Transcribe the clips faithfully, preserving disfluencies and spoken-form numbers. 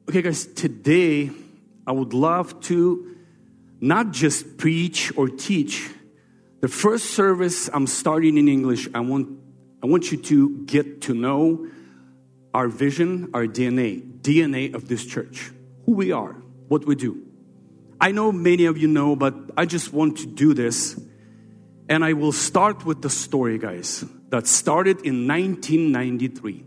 Okay, guys, today I would love to not just preach or teach. The first service I'm starting in English, I want I want you to get to know our vision, our D N A, D N A of this church, who we are, what we do. I know many of you know, but I just want to do this. And I will start with the story, guys, that started in nineteen ninety-three.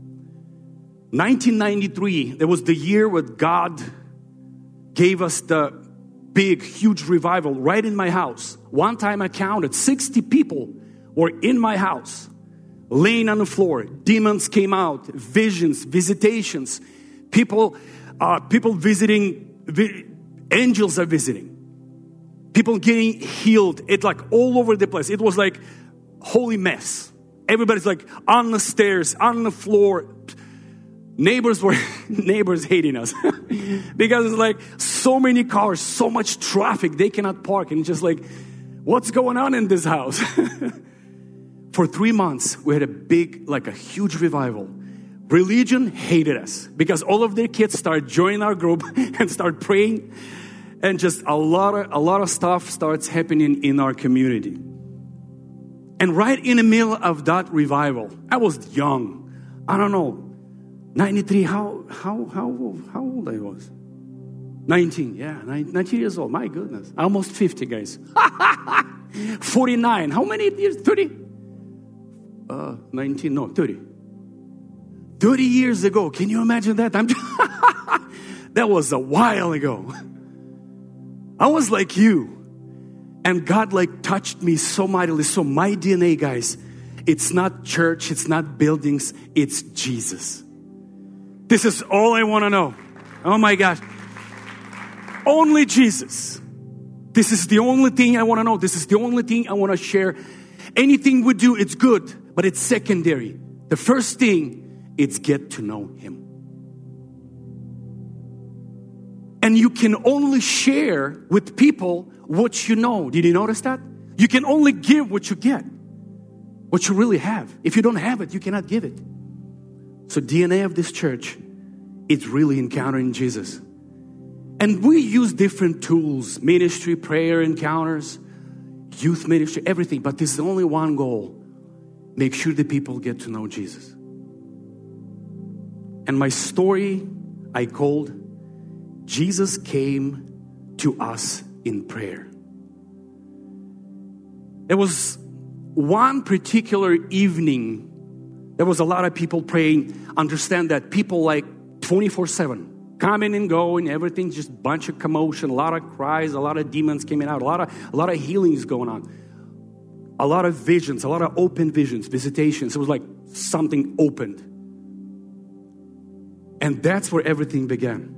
nineteen ninety-three, there was the year where God gave us the big, huge revival right in my house. One time I counted sixty people were in my house, laying on the floor. Demons came out, visions, visitations. People, uh, people visiting, vi- angels are visiting. People getting healed. It like all over the place. It was like holy mess. Everybody's like on the stairs, on the floor. Neighbors were neighbors hating us because it's like so many cars, so much traffic, they cannot park, and just like, what's going on in this house? For three months, we had a big, like a huge revival. Religion hated us because all of their kids started joining our group and start praying, and just a lot of a lot of stuff starts happening in our community. And right in the middle of that revival, I was young. I don't know. ninety-three, how how how how old I was? nineteen, yeah, nineteen years old. My goodness, almost fifty, guys. forty-nine. How many years? thirty? Uh, nineteen, no, thirty. thirty years ago. Can you imagine that? I'm that was a while ago. I was like you, and God like touched me so mightily. So my D N A, guys, it's not church, it's not buildings, it's Jesus. This is all I want to know. Oh my gosh. Only Jesus. This is the only thing I want to know. This is the only thing I want to share. Anything we do, it's good, but it's secondary. The first thing, it's get to know Him. And you can only share with people what you know. Did you notice that? You can only give what you get, what you really have. If you don't have it, you cannot give it. So D N A of this church, it's really encountering Jesus. And we use different tools, ministry, prayer encounters, youth ministry, everything. But there's only one goal. Make sure the people get to know Jesus. And my story I called, Jesus Came to Us in Prayer. There was one particular evening. There was a lot of people praying. Understand that people like twenty-four seven, coming and going, everything, just bunch of commotion, a lot of cries, a lot of demons coming out, a lot of a lot of healings going on, a lot of visions, a lot of open visions, visitations. It was like something opened. And that's where everything began.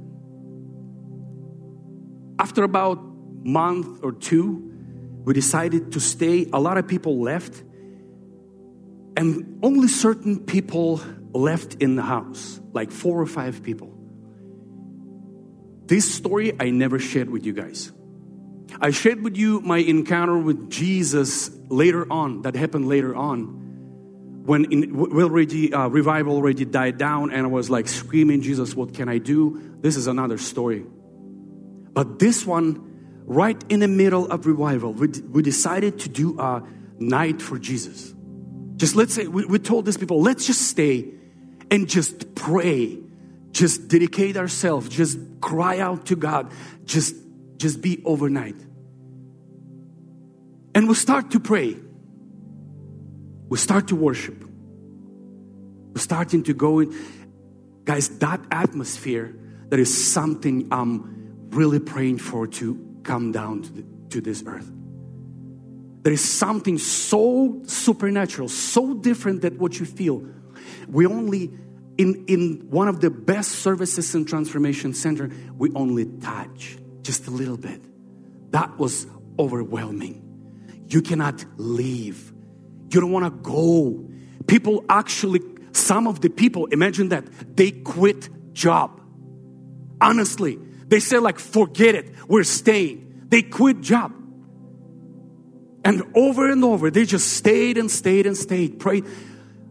After about a month or two, we decided to stay. A lot of people left. And only certain people left in the house, like four or five people. This story I never shared with you guys. I shared with you my encounter with Jesus later on, that happened later on, when in, already, uh, revival already died down, and I was like screaming, Jesus, what can I do? This is another story. But this one, right in the middle of revival, we, we decided to do a night for Jesus. Just let's say, we, we told these people, let's just stay and just pray. Just dedicate ourselves. Just cry out to God. Just, just be overnight. And we start to pray. We start to worship. We're starting to go in. Guys, that atmosphere, that is something I'm really praying for to come down to, the, to this earth. There is something so supernatural, so different than what you feel. We only, in, in one of the best services in Transformation Center, we only touch just a little bit. That was overwhelming. You cannot leave. You don't want to go. People actually, some of the people, imagine that, they quit job. Honestly, they say like, forget it, we're staying. They quit job. And over and over, they just stayed and stayed and stayed, prayed.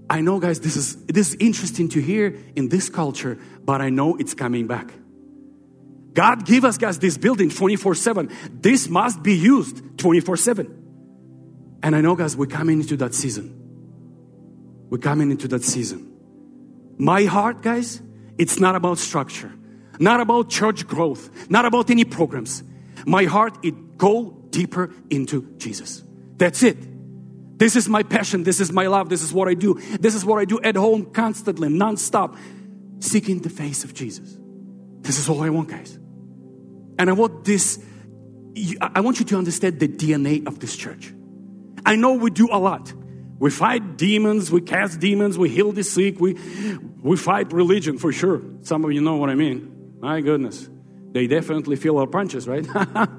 I know, guys, this is, this is interesting to hear in this culture, but I know it's coming back. God give us, guys, this building twenty-four seven. This must be used twenty-four seven. And I know, guys, we're coming into that season. We're coming into that season. My heart, guys, it's not about structure, not about church growth, not about any programs. My heart, it go deeper into Jesus. That's it. This is my passion. This is my love. This is what I do. This is what I do at home constantly, nonstop, seeking the face of Jesus. This is all I want, guys. And I want this, I want you to understand the D N A of this church. I know we do a lot. We fight demons, we cast demons, we heal the sick, we, we fight religion for sure. Some of you know what I mean. My goodness. They definitely feel our punches, right?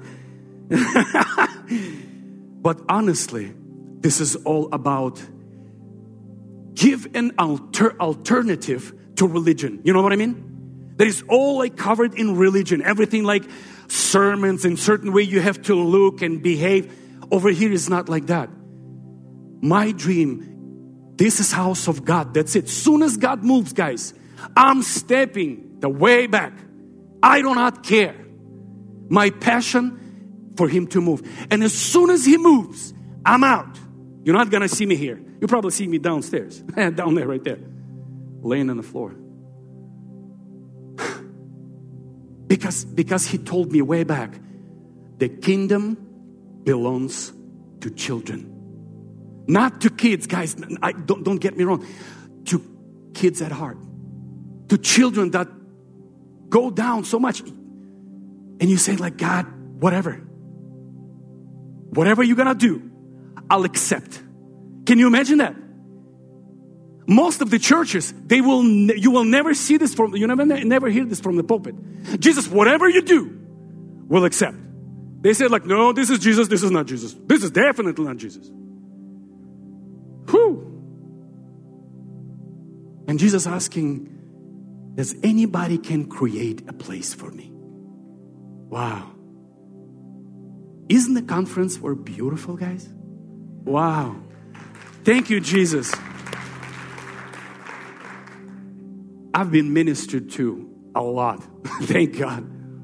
But honestly, this is all about give an alter, alternative to religion. You know what I mean? That is all like covered in religion. Everything like sermons in certain way you have to look and behave. Over here is not like that. My dream, this is house of God. That's it. Soon as God moves, guys, I'm stepping the way back. I do not care. My passion for Him to move. And as soon as He moves, I'm out. You're not going to see me here. You'll probably see me downstairs. Down there, right there. Laying on the floor. Because, because He told me way back, the kingdom belongs to children. Not to kids, guys. I, don't, don't get me wrong. To kids at heart. To children that go down so much. And you say like, God, whatever. Whatever you're going to do, I'll accept. Can you imagine that? Most of the churches, they will, ne- you will never see this from, you never, never hear this from the pulpit. Jesus, whatever you do, will accept. They said like, no, this is Jesus, this is not Jesus. This is definitely not Jesus. Whew. And Jesus asking, does anybody can create a place for me? Wow. Isn't the conference were beautiful, guys? Wow. Thank you, Jesus. I've been ministered to a lot. Thank God.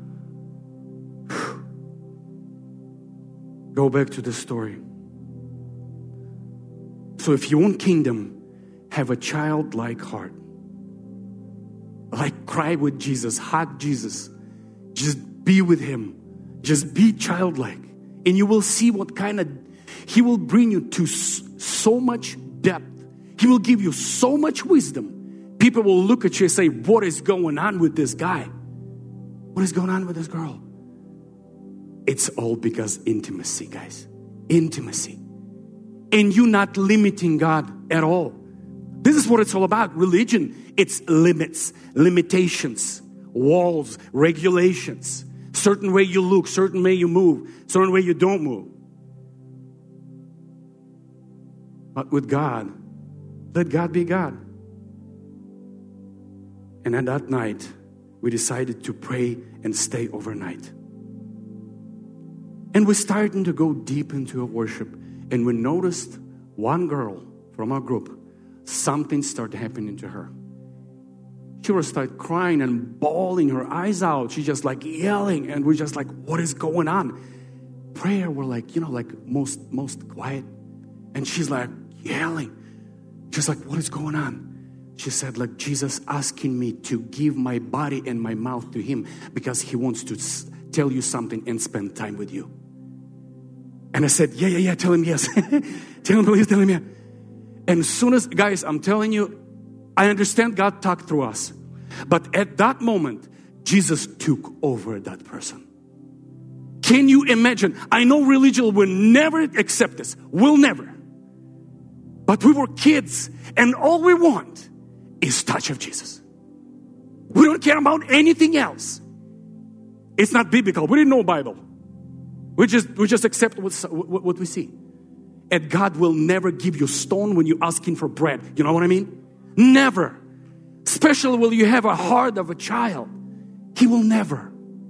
Go back to the story. So if you want kingdom, have a childlike heart. Like cry with Jesus, hug Jesus. Just be with Him. Just be childlike. And you will see what kind of, He will bring you to so much depth. He will give you so much wisdom. People will look at you and say, what is going on with this guy? What is going on with this girl? It's all because intimacy, guys. Intimacy. And you not limiting God at all. This is what it's all about. Religion, it's limits, limitations, walls, regulations. Certain way you look, certain way you move, certain way you don't move. But with God, let God be God. And at that night, we decided to pray and stay overnight. And we're starting to go deep into our worship. And we noticed one girl from our group, something started happening to her. She would start crying and bawling her eyes out. She just like yelling. And we're just like, what is going on? Prayer, we're like, you know, like most, most quiet. And she's like yelling. Just like, what is going on? She said, like, Jesus asking me to give my body and my mouth to Him because He wants to s- tell you something and spend time with you. And I said, yeah, yeah, yeah, tell Him yes. Tell Him please, tell Him yeah. And as soon as, guys, I'm telling you, I understand God talked through us. But at that moment, Jesus took over that person. Can you imagine? I know religion will never accept this. Will never. But we were kids and all we want is touch of Jesus. We don't care about anything else. It's not biblical. We didn't know Bible. We just, we just accept what, what we see. And God will never give you stone when you're asking for bread. You know what I mean? Never. Especially when you have a heart of a child. He will never.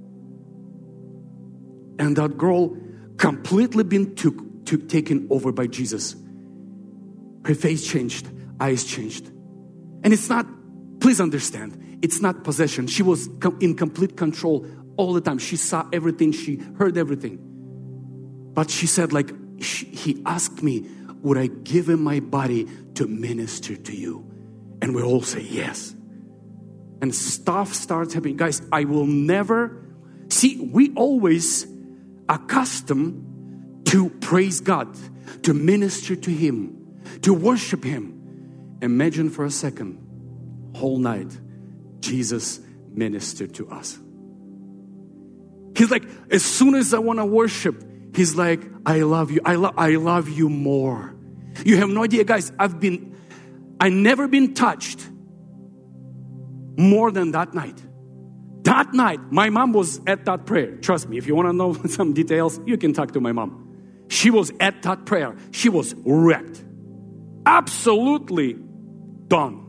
And that girl completely been took, took, taken over by Jesus. Her face changed. eyes changed. And it's not, please understand, it's not possession. She was in complete control all the time. She saw everything. She heard everything. But she said, like, she, he asked me, would I give him my body to minister to you? And we all say yes. And stuff starts happening. Guys, I will never, see, we always accustomed to praise God, to minister to him, to worship him. Imagine for a second, whole night, Jesus ministered to us. He's like, as soon as I want to worship, he's like, I love you. I, lo- I love you more. You have no idea, guys. I've been, I never been touched more than that night. That night, my mom was at that prayer. Trust me, if you want to know some details, you can talk to my mom. She was at that prayer. She was wrecked. Absolutely done.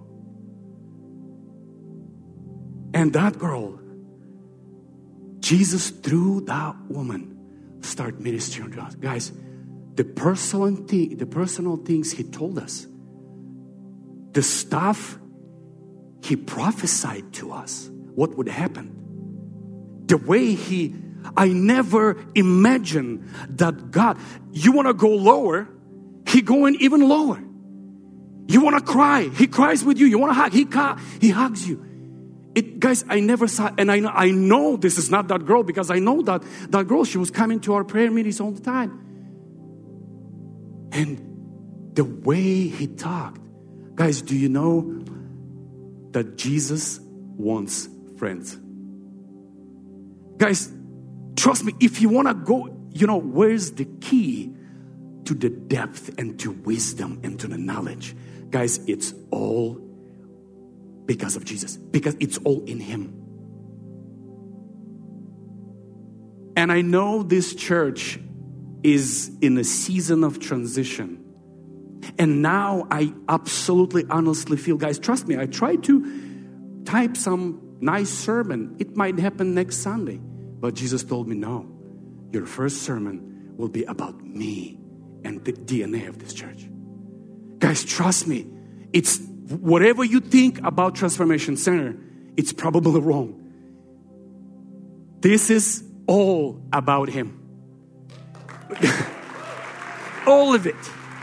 And that girl, Jesus, through that woman, start ministering to us. Guys, the personal thing, the personal things he told us, the stuff he prophesied to us, what would happen, the way he, I never imagined that God, you want to go lower, he going even lower. You want to cry, he cries with you. You want to hug, he he hugs you. It, guys, I never saw, and I know, I know this is not that girl, because I know that that girl, she was coming to our prayer meetings all the time. And the way he talked, guys, do you know that Jesus wants friends? Guys, trust me, if you want to go, you know, where's the key to the depth and to wisdom and to the knowledge? Guys, it's all because of Jesus, because it's all in him. And I know this church is in a season of transition. And now I absolutely honestly feel, guys, trust me, I tried to type some nice sermon. It might happen next Sunday. But Jesus told me, no, your first sermon will be about me and the D N A of this church. Guys, trust me, it's whatever you think about Transformation Center, it's probably wrong. This is all about him. All of it.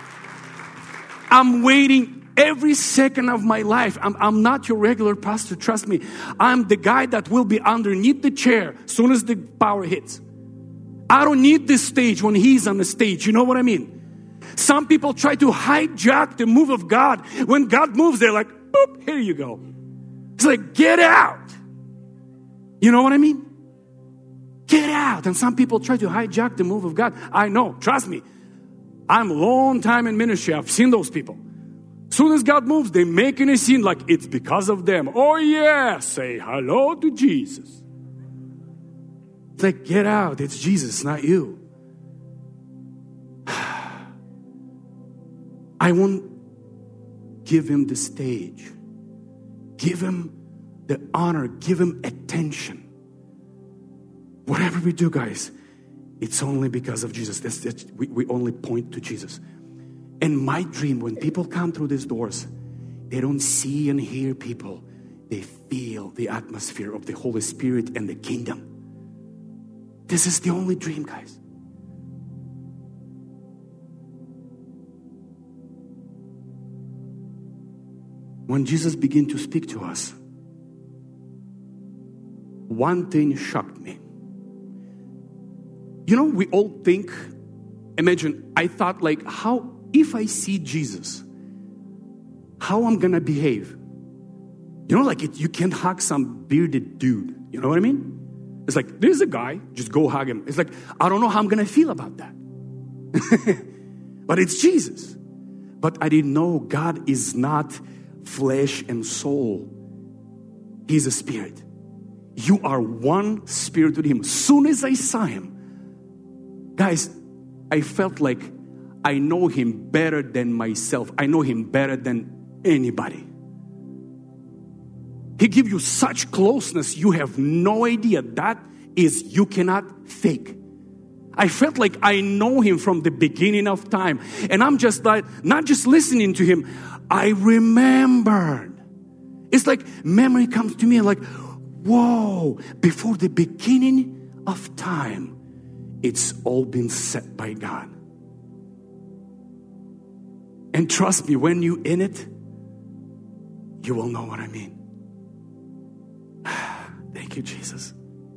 I'm waiting every second of my life. I'm, I'm not your regular pastor, trust me. I'm the guy that will be underneath the chair as soon as the power hits. I don't need this stage when he's on the stage. You know what I mean? Some people try to hijack the move of God. When God moves, they're like, boop, here you go. It's like, get out. You know what I mean? Get out. And some people try to hijack the move of God. I know, trust me. I'm a long time in ministry. I've seen those people. As soon as God moves, they make a scene like it's because of them. Oh yeah, say hello to Jesus. It's like, get out. It's Jesus, not you. I won't give him the stage. Give him the honor. Give him attention. Whatever we do, guys, it's only because of Jesus. That's, that's, we, we only point to Jesus. And my dream, when people come through these doors, they don't see and hear people. They feel the atmosphere of the Holy Spirit and the kingdom. This is the only dream, guys. When Jesus began to speak to us, one thing shocked me. You know, we all think, imagine, I thought like, how, if I see Jesus, how I'm gonna behave? You know, like it, you can't hug some bearded dude. You know what I mean? It's like, there's a guy, just go hug him. It's like, I don't know how I'm gonna feel about that. But it's Jesus. But I didn't know God is not flesh and soul. He's a spirit. You are one spirit with him. Soon as I saw him, guys, I felt like I know him better than myself. I know him better than anybody. He gives you such closeness, you have no idea. That is, you cannot fake. I felt like I know him from the beginning of time. And I'm just like, not just listening to him, I remembered. It's like memory comes to me and like, whoa, before the beginning of time, it's all been set by God. And trust me, when you're in it, you will know what I mean. Thank you, Jesus.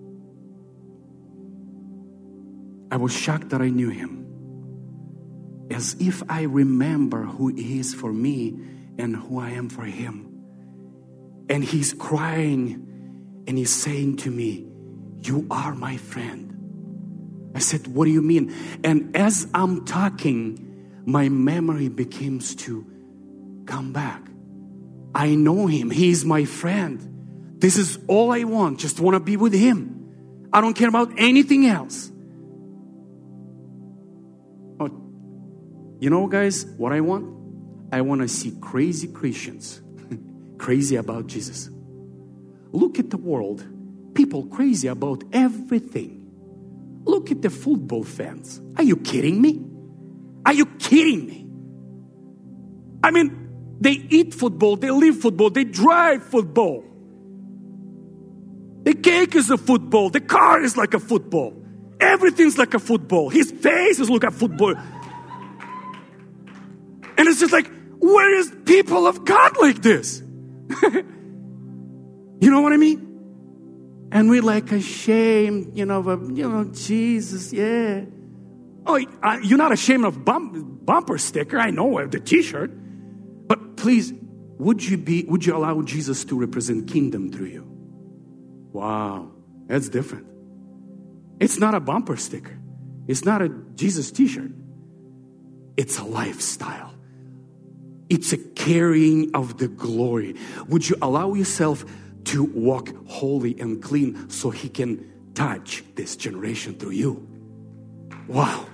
I was shocked that I knew him. As if I remember who he is for me and who I am for him. And he's crying and he's saying to me, you are my friend. I said, what do you mean? And as I'm talking, my memory begins to come back. I know him. He's my friend. This is all I want. Just want to be with him. I don't care about anything else. Oh, you know, guys, what I want? I want to see crazy Christians crazy about Jesus. Look at the world. People crazy about everything. Look at the football fans. Are you kidding me? Are you kidding me? I mean, they eat football, they live football, they drive football. The cake is a football, the car is like a football. Everything's like a football. His face is like a football. And it's just like, where is people of God like this? You know what I mean? And we're like ashamed, you know, of, you know, Jesus, yeah. Oh, you're not ashamed of bump, bumper sticker. I know, the t-shirt. But please, would you be, would you allow Jesus to represent kingdom through you? Wow, that's different. It's not a bumper sticker. It's not a Jesus t-shirt. It's a lifestyle. It's a carrying of the glory. Would you allow yourself to walk holy and clean so he can touch this generation through you? Wow.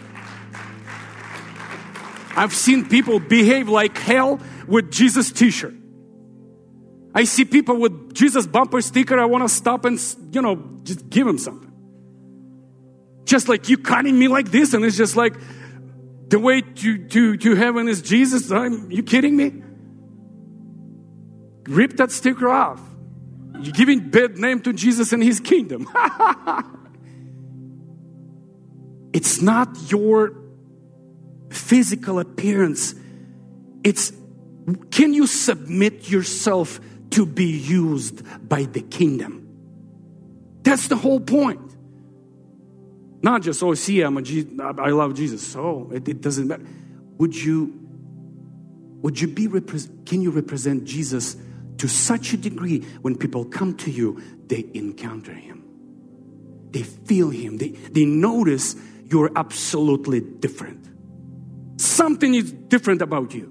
I've seen people behave like hell with Jesus t-shirt. I see people with Jesus bumper sticker. I want to stop and, you know, just give them something. Just like you cutting me like this, and it's just like the way to, to, to heaven is Jesus. Are you kidding me? Rip that sticker off. You're giving bad name to Jesus and his kingdom. It's not your physical appearance. It's, can you submit yourself to be used by the kingdom? That's the whole point. Not just, oh, see, I'm a Je- I love Jesus. So it, it doesn't matter. Would you, would you be, repre- can you represent Jesus to such a degree when people come to you, they encounter him. They feel him. They, they notice you're absolutely different. Something is different about you.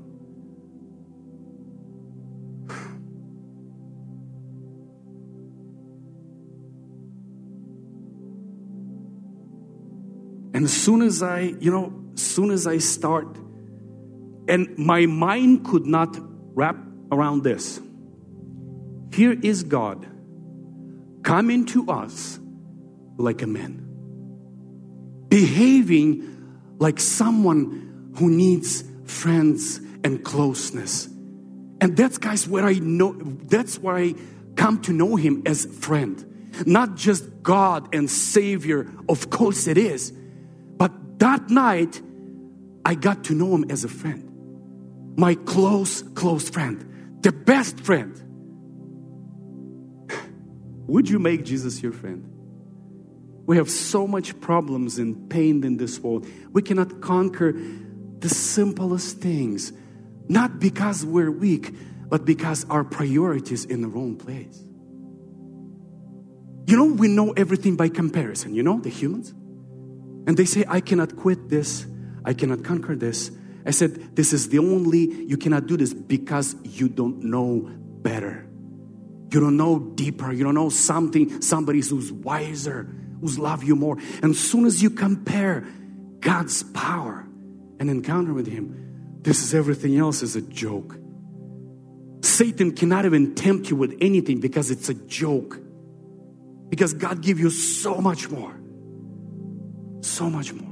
And as soon as I, you know, as soon as I start, and my mind could not wrap around this. Here is God coming to us like a man, behaving like someone who needs friends and closeness. And that's, guys, where I know, that's where I come to know him as friend. Not just God and Savior, of course it is. But that night, I got to know him as a friend. My close, close friend. The best friend. Would you make Jesus your friend? We have so much problems and pain in this world. We cannot conquer the simplest things. Not because we're weak, but because our priorities in the wrong place. You know, we know everything by comparison. You know, the humans. And they say, I cannot quit this. I cannot conquer this. I said, this is the only, you cannot do this because you don't know better. You don't know deeper. You don't know something, somebody who's wiser, who's love you more. And as soon as you compare God's power and encounter with him, this is everything else is a joke. Satan cannot even tempt you with anything because it's a joke. Because God gives you so much more. so much more.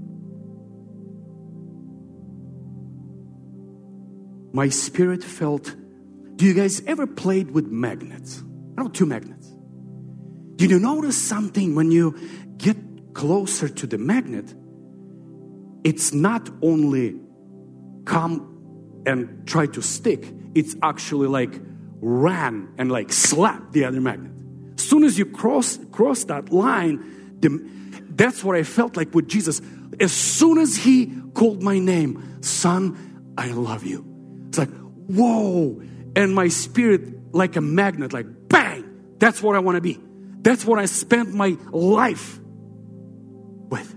My spirit felt, do you guys ever played with magnets? I know two magnets. Did you notice something when you get closer to the magnet? It's not only come and try to stick, it's actually like ran and like slap the other magnet. As soon as you cross cross that line, the, that's what I felt like with Jesus. As soon as he called my name, son, I love you. It's like, whoa. And my spirit, like a magnet, like bang. That's what I want to be. That's what I spent my life with.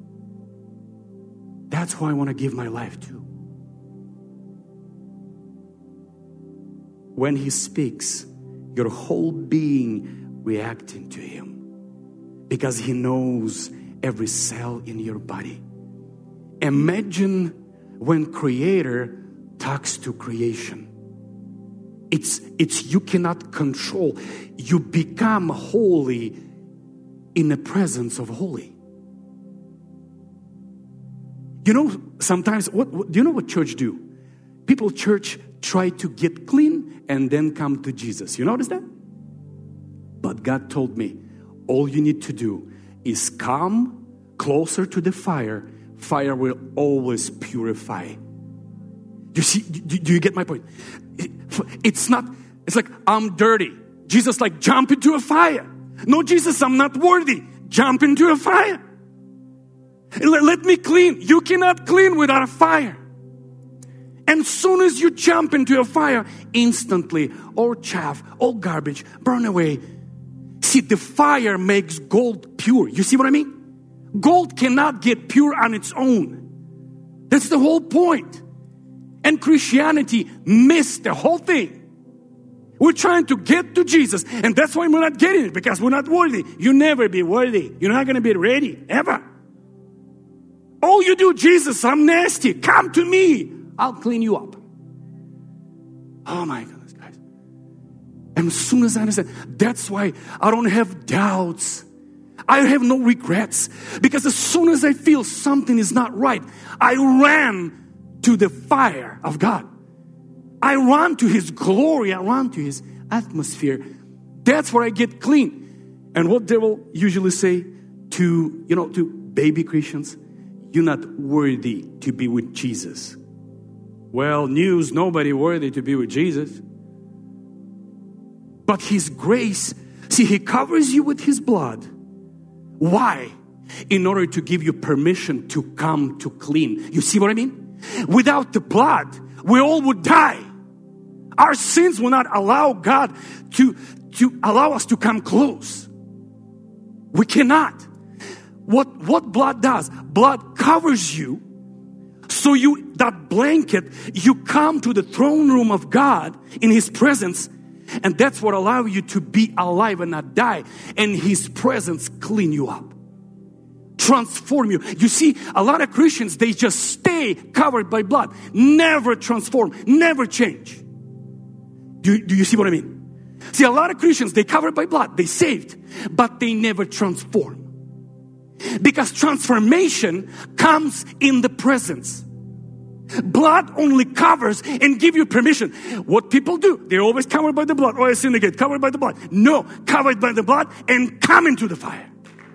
That's who I want to give my life to. When he speaks, your whole being reacting to him because he knows every cell in your body. Imagine when Creator talks to creation. It's, it's you cannot control. You become holy in the presence of holy. You know, sometimes, what, what do you know what church do? People church try to get clean and then come to Jesus. You notice that? But God told me, all you need to do is come closer to the fire. Fire will always purify. You see, do, do you get my point? It, it's not, it's like, I'm dirty. Jesus like, jump into a fire. No, Jesus, I'm not worthy. Jump into a fire. Let, let me clean. You cannot clean without a fire. And as soon as you jump into a fire, instantly, all chaff, all garbage, burn away. See, the fire makes gold pure. You see what I mean? Gold cannot get pure on its own. That's the whole point. And Christianity missed the whole thing. We're trying to get to Jesus, and that's why we're not getting it, because we're not worthy. You'll never be worthy. You're not going to be ready, ever. All you do, Jesus, I'm nasty. Come to me. I'll clean you up. Oh my goodness, guys. And as soon as I understand, that's why I don't have doubts. I have no regrets. Because as soon as I feel something is not right, I ran to the fire of God. I run to His glory. I run to His atmosphere. That's where I get clean. And what devil usually say to, you know, to baby Christians? You're not worthy to be with Jesus. Well, news, nobody worthy to be with Jesus. But His grace, see, He covers you with His blood. Why? In order to give you permission to come to clean. You see what I mean? Without the blood, we all would die. Our sins will not allow God to, to allow us to come close. We cannot. What, what blood does? Blood covers you. So you, that blanket, you come to the throne room of God in His presence. And that's what allows you to be alive and not die. And His presence clean you up. Transform you. You see, a lot of Christians, they just stay covered by blood. Never transform. Never change. Do, do you see what I mean? See, a lot of Christians, they covered by blood. They saved. But they never transform. Because transformation comes in the presence. Blood only covers and give you permission. What people do, they're always covered by the blood. Oh, I sinned again, covered by the blood. No, covered by the blood and come into the fire.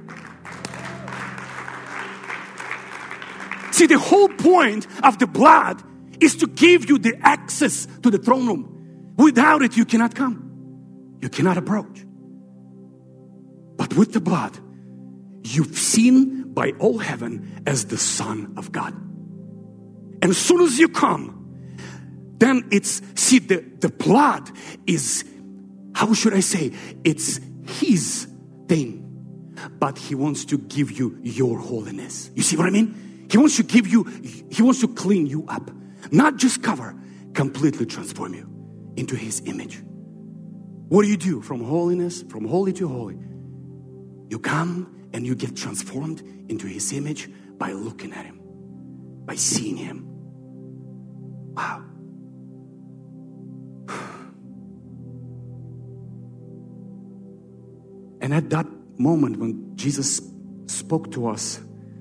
See, the whole point of the blood is to give you the access to the throne room. Without it, you cannot come. You cannot approach. But with the blood, you've seen by all heaven as the Son of God. And as soon as you come, then it's, see, the, the blood is, how should I say, it's His thing. But He wants to give you your holiness. You see what I mean? He wants to give you, He wants to clean you up. Not just cover, completely transform you into His image. What do you do from holiness, from holy to holy? You come and you get transformed into His image by looking at Him, by seeing Him. Wow. And at that moment when Jesus spoke to us,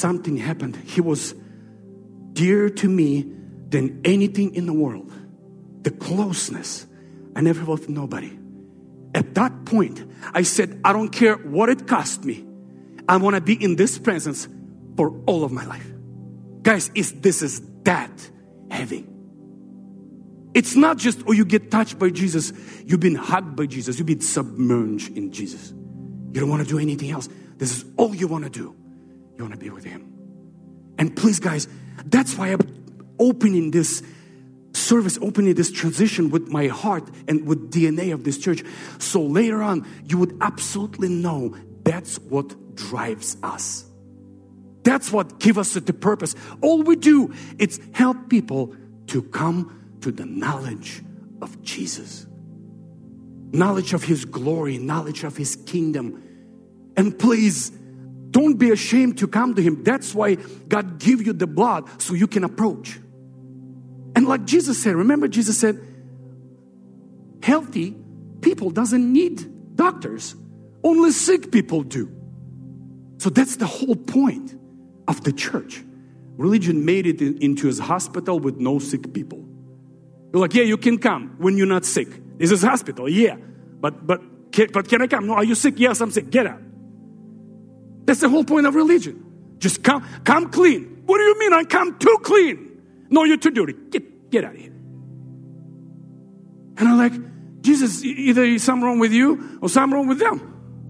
something happened. He was dearer to me than anything in the world. The closeness. I never felt nobody. At that point, I said, I don't care what it cost me. I want to be in this presence for all of my life. Guys, it's, this is that heavy. It's not just, oh, you get touched by Jesus. You've been hugged by Jesus. You've been submerged in Jesus. You don't want to do anything else. This is all you want to do. You want to be with Him. And please, guys, that's why I'm opening this service, opening this transition with my heart and with D N A of this church. So later on, you would absolutely know that's what drives us. That's what gives us the purpose. All we do is help people to come to the knowledge of Jesus. Knowledge of His glory, knowledge of His kingdom. And please, don't be ashamed to come to Him. That's why God gave you the blood so you can approach. And like Jesus said, remember Jesus said, healthy people doesn't need doctors. Only sick people do. So that's the whole point of the church. Religion made it in, into a hospital with no sick people. You're like, yeah, you can come when you're not sick. This is a hospital, yeah. But but can, but can I come? No, are you sick? Yes, I'm sick. Get out. That's the whole point of religion. Just come, come clean. What do you mean I come too clean? No, you're too dirty. Get, get out of here. And I'm like, Jesus, either something wrong with you or something wrong with them.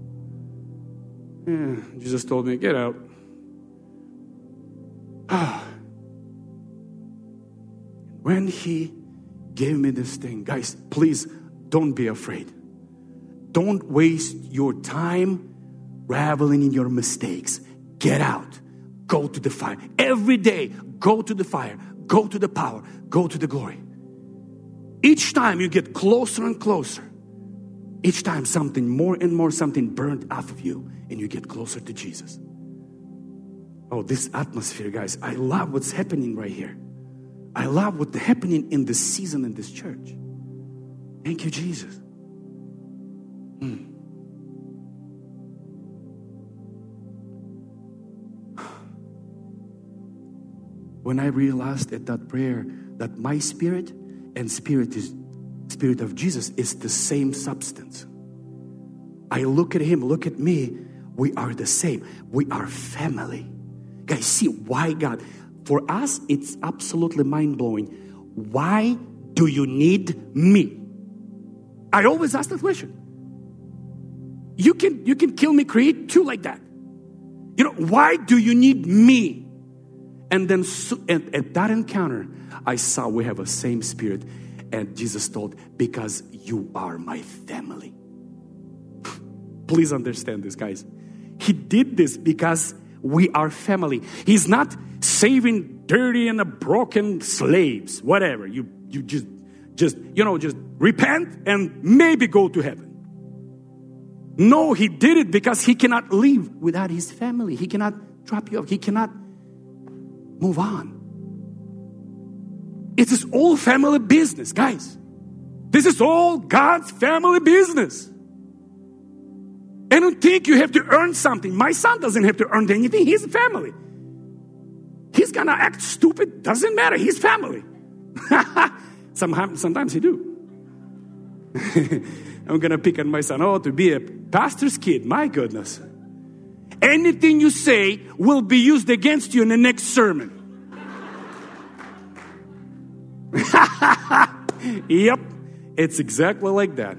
Yeah, Jesus told me, get out. Ah. When He gave me this thing, guys, please don't be afraid. Don't waste your time reveling in your mistakes. Get out. Go to the fire. Every day, go to the fire. Go to the power. Go to the glory. Each time you get closer and closer. Each time something more and more, something burned off of you, and you get closer to Jesus. Oh, this atmosphere, guys. I love what's happening right here. I love what's happening in this season in this church. Thank you, Jesus. Hmm. When I realized at that prayer that my spirit and spirit is spirit of Jesus is the same substance. I look at Him, look at me. We are the same. We are family. Guys, see why God, for us, it's absolutely mind-blowing. Why do you need me? I always ask that question. You can, you can kill me, create two like that. You know, why do you need me? And then so, at, at that encounter, I saw we have a same spirit. And Jesus told, because you are my family. Please understand this, guys. He did this because we are family. He's not saving dirty and broken slaves, whatever. You you just, just you know, just repent and maybe go to heaven. No, He did it because He cannot live without His family. He cannot drop you off. He cannot move on. It is all family business, guys. This is all God's family business. I don't think you have to earn something. My son doesn't have to earn anything. He's family. He's gonna act stupid. Doesn't matter. He's family. sometimes, sometimes he do. I'm gonna pick on my son. Oh, to be a pastor's kid. My goodness. Anything you say will be used against you in the next sermon. Yep, it's exactly like that.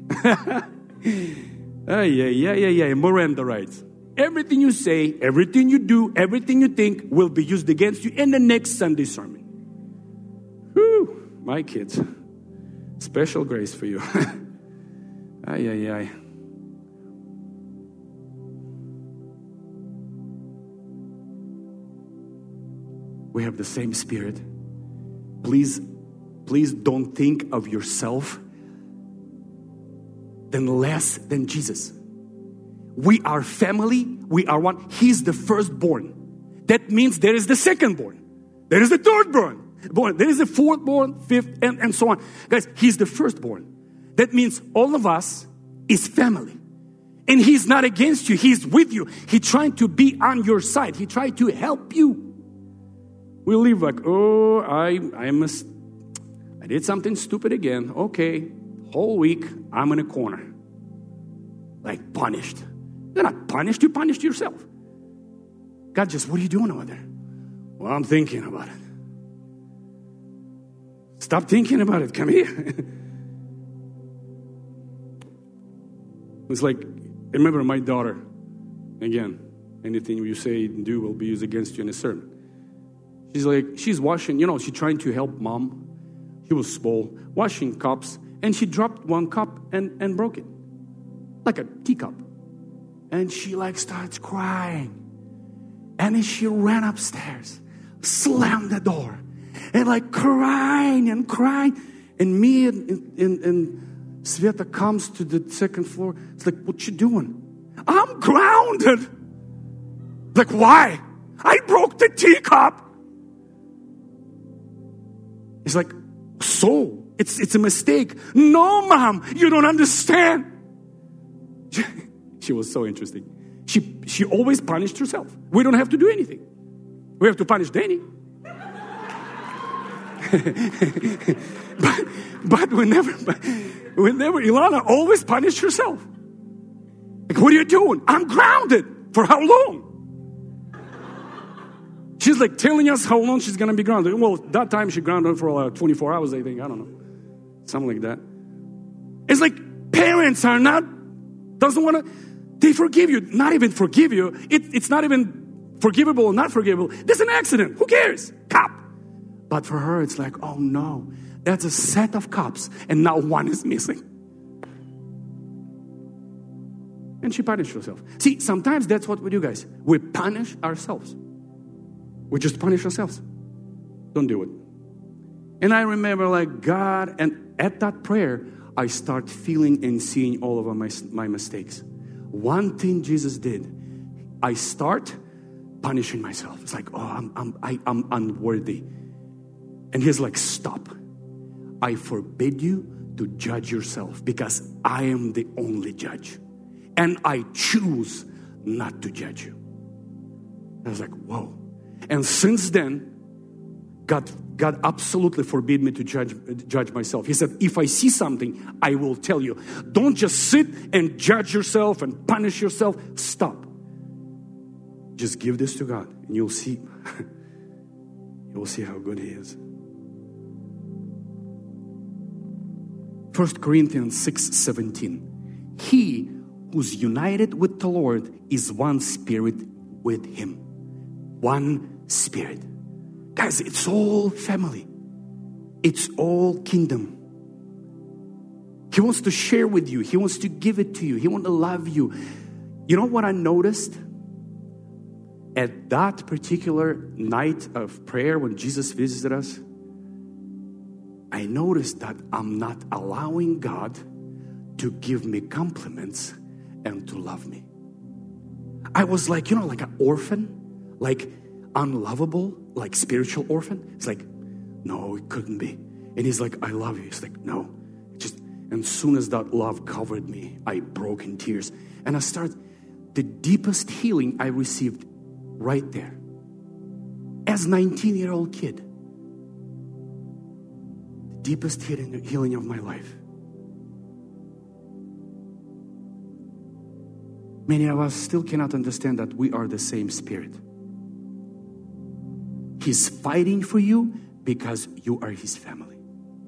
Oh, yeah, yeah, yeah, yeah. Miranda writes, everything you say, everything you do, everything you think will be used against you in the next Sunday sermon. Whew, my kids. Special grace for you. Ay, ay, ay. We have the same spirit. Please, please don't think of yourself than less than Jesus. We are family. We are one. He's the firstborn. That means there is the secondborn. There is the thirdborn. Born. There is the fourthborn, fifth, and, and so on. Guys, He's the firstborn. That means all of us is family. And He's not against you. He's with you. He's trying to be on your side. He tried to help you. We live like, oh, I, I must, I did something stupid again. Okay, whole week, I'm in a corner. Like punished. You're not punished, you punished yourself. God just, what are you doing over there? Well, I'm thinking about it. Stop thinking about it, come here. It's like, I remember my daughter, again, anything you say and do will be used against you in a sermon. She's like, she's washing, you know, she's trying to help mom. She was small, washing cups, and she dropped one cup and, and broke it. Like a teacup. And she like starts crying. And then she ran upstairs, slammed the door, and like crying and crying. And me and, and, and Sveta comes to the second floor. It's like, what you doing? I'm grounded. Like, why? I broke the teacup. It's like, so, it's it's a mistake. No, Mom, you don't understand. She was so interesting. She she always punished herself. We don't have to do anything. We have to punish Danny. but but whenever whenever Ilana always punished herself. Like, what are you doing? I'm grounded. For how long? She's like telling us how long she's going to be grounded. Well, that time she grounded for like twenty-four hours, I think. I don't know. Something like that. It's like parents are not, doesn't want to, they forgive you. Not even forgive you. It, it's not even forgivable or not forgivable. There's an accident. Who cares? Cop. But for her, it's like, oh no, that's a set of cops and now one is missing. And she punished herself. See, sometimes that's what we do, guys. We punish ourselves. We just punish ourselves. Don't do it. And I remember like God, and at that prayer, I start feeling and seeing all of my, my mistakes. One thing Jesus did, I start punishing myself. It's like, oh, I'm, I'm, I, I'm unworthy. And He's like, stop. I forbid you to judge yourself because I am the only judge. And I choose not to judge you. I was like, whoa. And since then, God, God absolutely forbid me to judge, judge myself. He said, if I see something, I will tell you. Don't just sit and judge yourself and punish yourself. Stop. Just give this to God and you'll see. You'll see how good He is. First Corinthians six seventeen. He who's united with the Lord is one spirit with Him. One Spirit. Guys, it's all family. It's all kingdom. He wants to share with you. He wants to give it to you. He wants to love you. You know what I noticed? At that particular night of prayer when Jesus visited us, I noticed that I'm not allowing God to give me compliments and to love me. I was like, you know, like an orphan, like unlovable, like spiritual orphan. It's like, no, it couldn't be. And He's like, I love you. It's like, no. Just, and as soon as that love covered me, I broke in tears. And I started, the deepest healing I received right there. As a nineteen-year-old kid. The deepest healing, healing of my life. Many of us still cannot understand that we are the same Spirit. He's fighting for you because you are His family.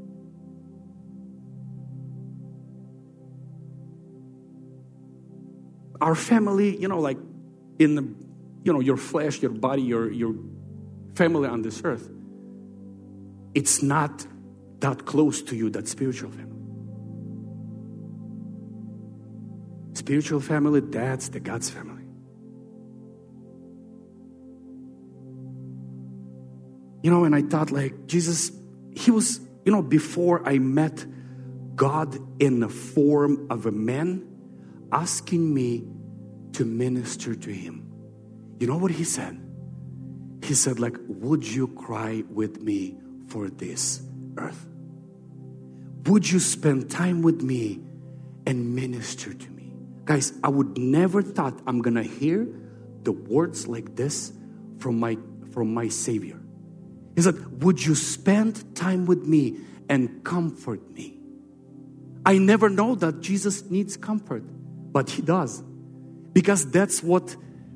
Our family, you know, like in the, you know, your flesh, your body, your, your family on this earth, it's not that close to you, that spiritual family. Spiritual family, that's the God's family. You know, and I thought like Jesus, He was, you know, before I met God in the form of a man, asking me to minister to Him. You know what He said? He said like, would you cry with me for this earth? Would you spend time with me and minister to me? Guys, I would never thought I'm going to hear the words like this from my, from my Savior. He said, would you spend time with me and comfort me? I never know that Jesus needs comfort, but He does. Because that's what,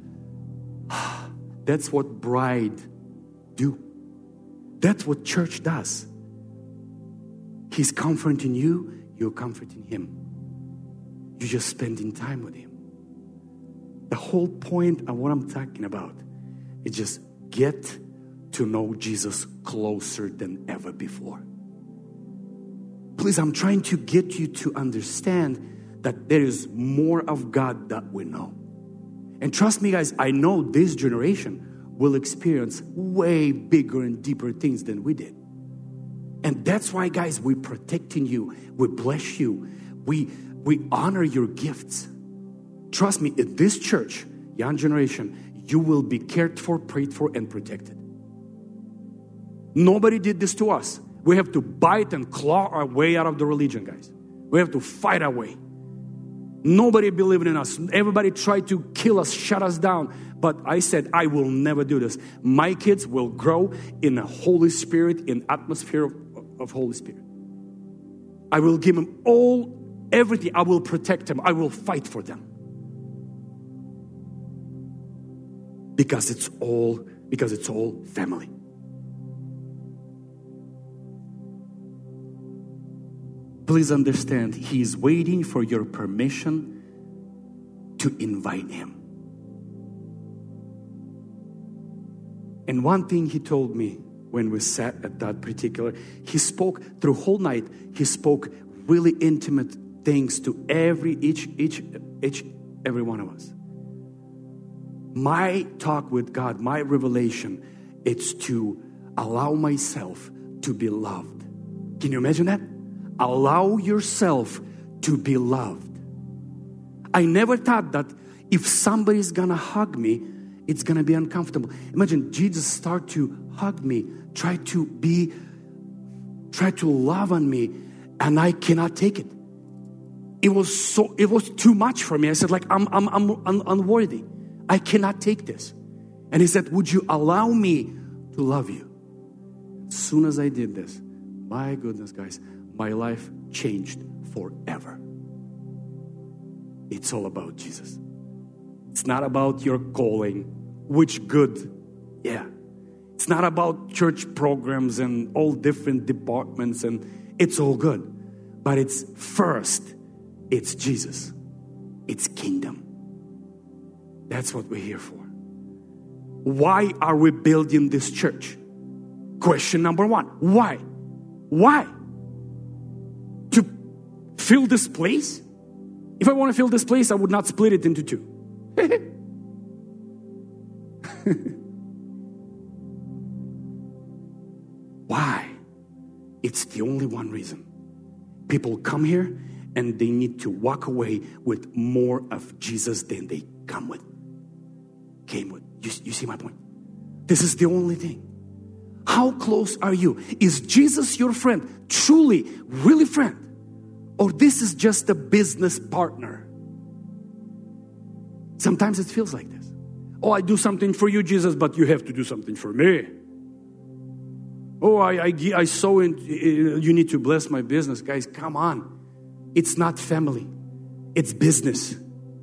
that's what bride do. That's what church does. He's comforting you, you're comforting Him. You're just spending time with Him. The whole point of what I'm talking about is just get to know Jesus closer than ever before. Please, I'm trying to get you to understand that there is more of God that we know. And trust me, guys, I know this generation will experience way bigger and deeper things than we did. And that's why, guys, we're protecting you. We bless you. We, we honor your gifts. Trust me, in this church, young generation, you will be cared for, prayed for, and protected. Nobody did this to us. We have to bite and claw our way out of the religion, guys. We have to fight our way. Nobody believed in us. Everybody tried to kill us, shut us down. But I said, I will never do this. My kids will grow in a Holy Spirit, in atmosphere of, of Holy Spirit. I will give them all, everything. I will protect them. I will fight for them. Because it's all, because it's all family. Please understand, He's waiting for your permission to invite Him. And one thing He told me when we sat at that particular, He spoke through whole night. He spoke really intimate things to every, each, each, each, every one of us. My talk with God, my revelation, it's to allow myself to be loved. Can you imagine that? Allow yourself to be loved. I never thought that if somebody's gonna hug me, it's gonna be uncomfortable. Imagine Jesus start to hug me, try to be, try to love on me, and I cannot take it. It was so, it was too much for me. I said, like, I'm, I'm, I'm un- unworthy. I cannot take this. And He said, would you allow me to love you? As soon as I did this, my goodness, guys, my life changed forever. It's all about Jesus. It's not about your calling, which good, yeah. It's not about church programs and all different departments, and it's all good. But it's first, it's Jesus. It's kingdom. That's what we're here for. Why are we building this church? Question number one. Why? Why? To fill this place? If I want to fill this place, I would not split it into two. Why? It's the only one reason. People come here and they need to walk away with more of Jesus than they come with. Came with. You, you see my point? This is the only thing. How close are you? Is Jesus your friend? Truly, really friend? Or this is just a business partner? Sometimes it feels like this. Oh, I do something for you, Jesus, but you have to do something for me. Oh, I, I, I sow in, you need to bless my business. Guys, come on. It's not family. It's business.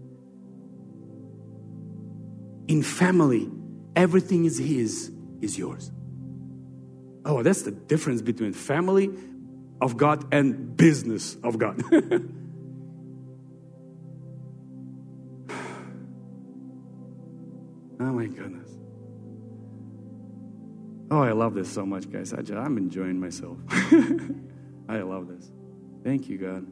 In family, everything is His, is yours. Oh, that's the difference between family of God and business of God. Oh my goodness. Oh, I love this so much, guys. I just, I'm enjoying myself. I love this. Thank you, God.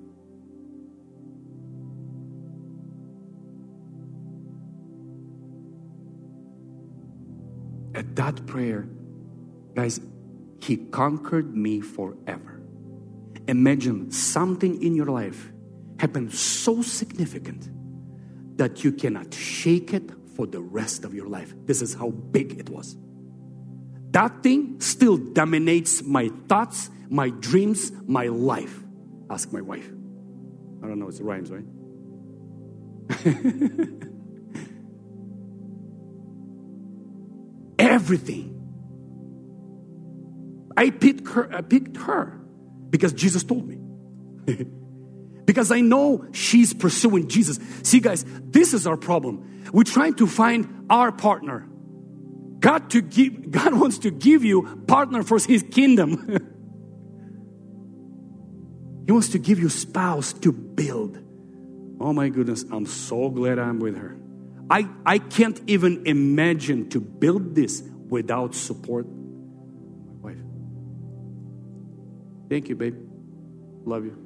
At that prayer, guys, He conquered me forever. Imagine something in your life happened so significant that you cannot shake it for the rest of your life. This is how big it was. That thing still dominates my thoughts, my dreams, my life. Ask my wife. I don't know, it rhymes, right? Everything. I picked her, I picked her because Jesus told me. Because I know she's pursuing Jesus. See, guys, this is our problem. We're trying to find our partner. God to give, God wants to give you partner for His kingdom. He wants to give you spouse to build. Oh my goodness, I'm so glad I'm with her. I, I can't even imagine to build this without support. My wife. Thank you, babe. Love you.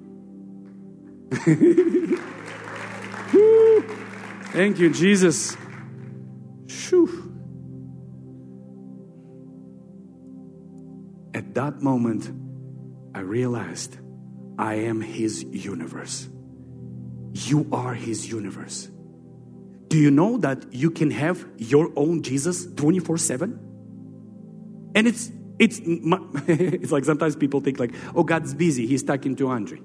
Thank you, Jesus. Whew. At that moment, I realized I am His universe. You are His universe. Do you know that you can have your own Jesus twenty-four seven? And it's it's it's like sometimes people think like, oh, God's busy. He's talking to Andre.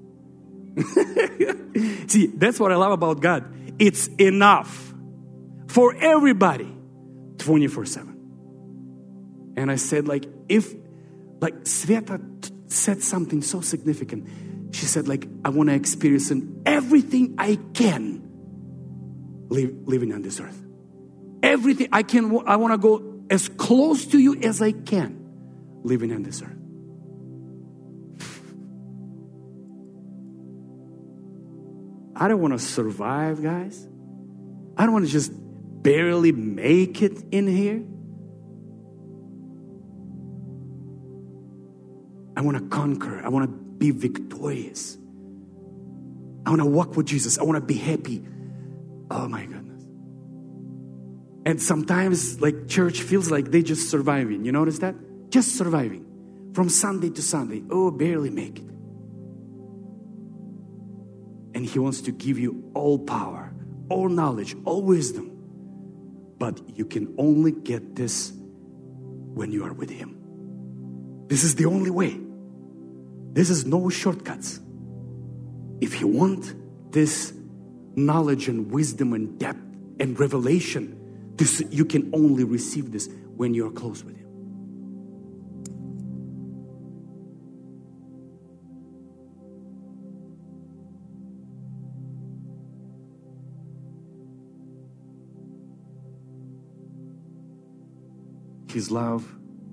See, that's what I love about God. It's enough for everybody twenty-four seven. And I said like, if, like Sveta t- said something so significant. She said like, I want to experience everything I can live, living on this earth. Everything I can, I want to go as close to you as I can living on this earth. I don't want to survive, guys. I don't want to just barely make it in here. I want to conquer. I want to be victorious. I want to walk with Jesus. I want to be happy. Oh my goodness. And sometimes like church feels like they just surviving. You notice that? Just surviving. From Sunday to Sunday. Oh, barely make it. And He wants to give you all power, all knowledge, all wisdom. But you can only get this when you are with Him. This is the only way. This is no shortcuts. If you want this knowledge and wisdom and depth and revelation, this, you can only receive this when you are close with Him. His love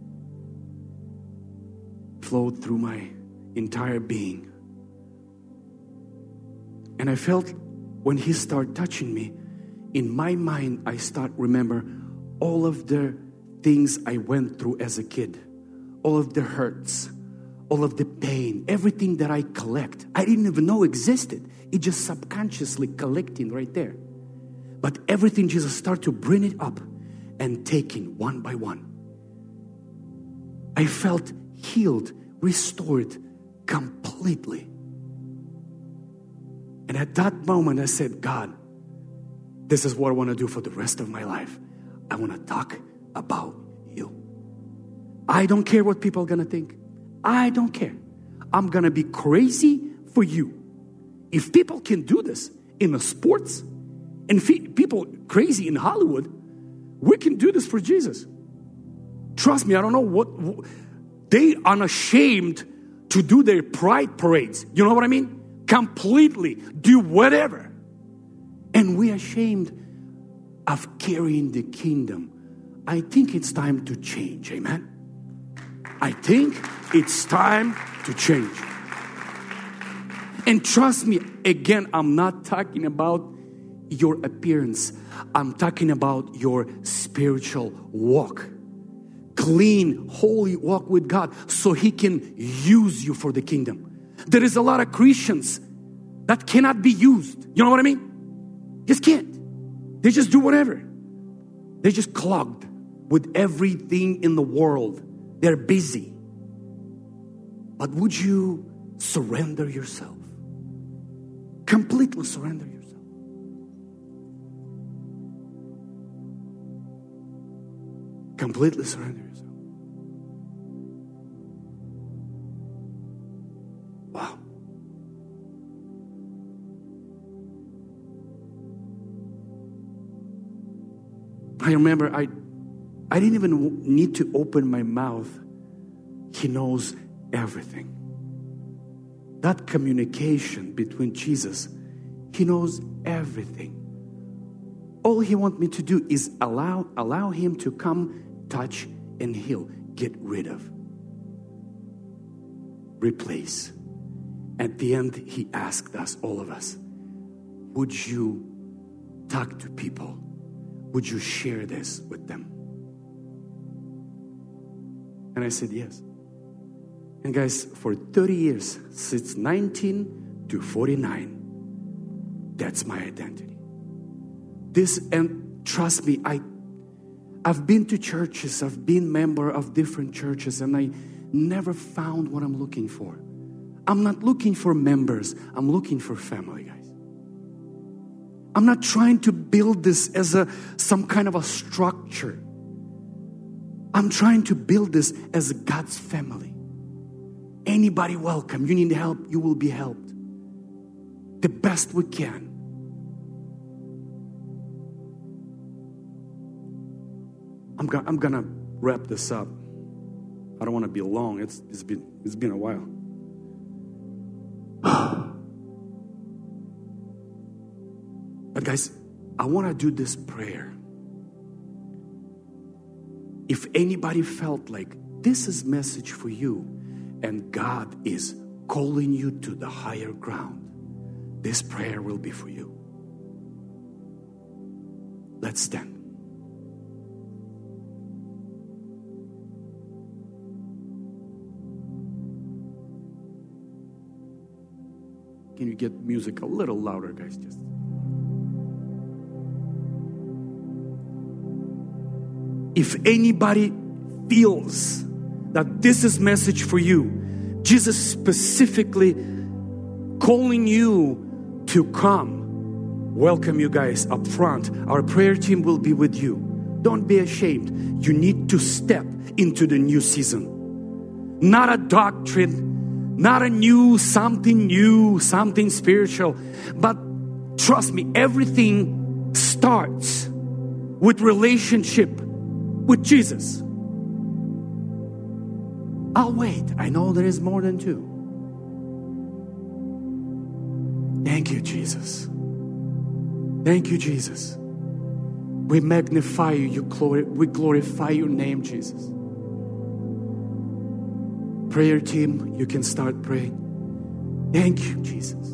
flowed through my entire being. And I felt when He started touching me, in my mind, I start remember all of the things I went through as a kid, all of the hurts, all of the pain, everything that I collect. I didn't even know existed. It just subconsciously collecting right there. But everything Jesus started to bring it up and taking one by one. I felt healed, restored completely. And at that moment I said, God, this is what I want to do for the rest of my life. I want to talk about you. I don't care what people are going to think. I don't care. I'm going to be crazy for you. If people can do this in the sports and fe- people crazy in Hollywood, we can do this for Jesus. Trust me, I don't know what, what they are unashamed to do their pride parades. You know what I mean? Completely do whatever. And we are ashamed of carrying the kingdom. I think it's time to change. Amen. I think it's time to change. And trust me, again, I'm not talking about your appearance. I'm talking about your spiritual walk. Clean, holy walk with God so He can use you for the kingdom. There is a lot of Christians that cannot be used. You know what I mean? Just can't. They just do whatever. They're just clogged with everything in the world. They're busy. But would you surrender yourself? Completely surrender yourself. Completely surrender yourself. Wow. I remember I, I didn't even need to open my mouth. He knows everything. That communication between Jesus, He knows everything. All He wants me to do is allow, allow Him to come, touch, and heal. Get rid of. Replace. At the end, He asked us, all of us, would you talk to people? Would you share this with them? And I said, yes. And guys, for thirty years, since nineteen to forty-nine, that's my identity. This, and trust me, I, I've been to churches, I've been member of different churches, and I never found what I'm looking for. I'm not looking for members, I'm looking for family, guys. I'm not trying to build this as a some kind of a structure. I'm trying to build this as God's family. Anybody welcome. You need help, you will be helped. The best we can. I'm, go- I'm gonna wrap this up. I don't want to be long. It's, it's been it's been a while. But guys, I want to do this prayer. If anybody felt like this is message for you and God is calling you to the higher ground, this prayer will be for you. Let's stand. Can you get music a little louder, guys? Just. If anybody feels that this is message for you, Jesus specifically calling you to come, welcome you guys up front. Our prayer team will be with you. Don't be ashamed. You need to step into the new season. Not a doctrine, not a new, something new, something spiritual. But trust me, everything starts with relationship with Jesus. I'll wait. I know there is more than two. Thank you, Jesus. Thank you, Jesus. We magnify you. You glor- we glorify your name, Jesus. Prayer team, you can start praying. Thank you, Jesus.